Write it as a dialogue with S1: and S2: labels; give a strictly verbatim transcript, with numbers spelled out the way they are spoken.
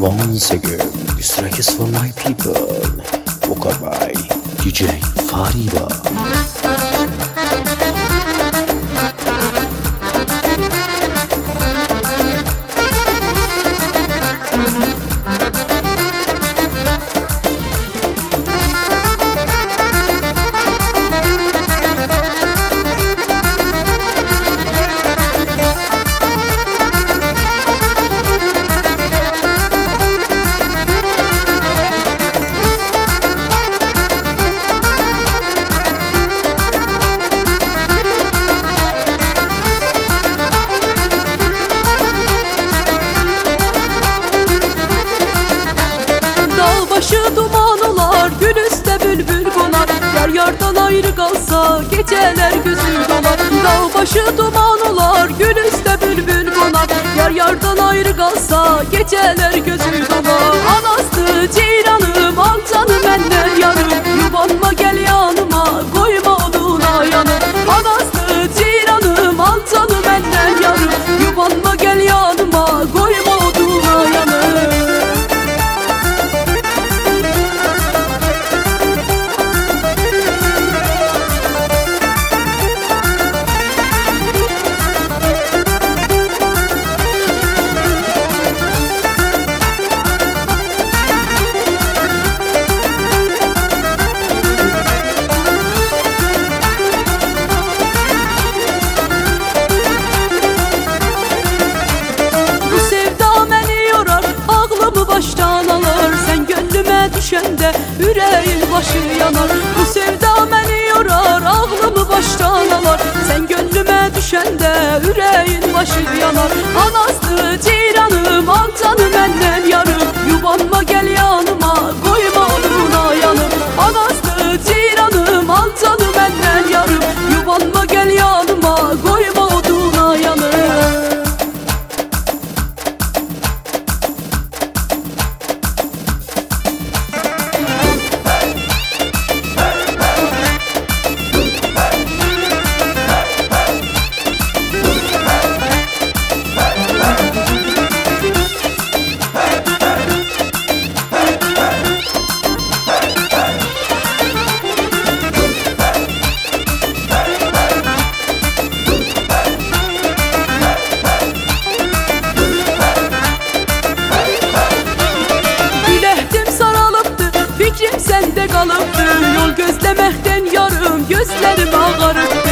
S1: Once again, this track is for my people. Vocal by D J Farida.
S2: Başı duman olar, gül üstte bülbül konar. Yar yardan ayrı kalsa geceler gözü dolar. Dağ başı duman olar, gül üstte bülbül konar. Yar yardan ayrı kalsa geceler gözü dolar. Anaslı ceyranım, al canım ender yarım. Yuvanma gel yanıma, koyma oduna yanım. Anaslı ceyranım, al canım ender yarım. Yuvanma gel yanıma, koyma oduna yanım. Baştan alır, sen gönlüme düşende yüreğin başı yanar. Bu sevda beni yorar, ağlımı baştan alır. Sen gönlüme düşende yüreğin başı yanar. Anaslı ceyranım, al canım benden yarım. Yuvanma gel yanıma, koyma oduna yanım. Anaslı ceyranım, al canım benden yarım. Yuvanma gel yanıma, koyma oduna yanım. Fikrim sende kalıptı, yol gözlemekten yarım gözlerim ağarır.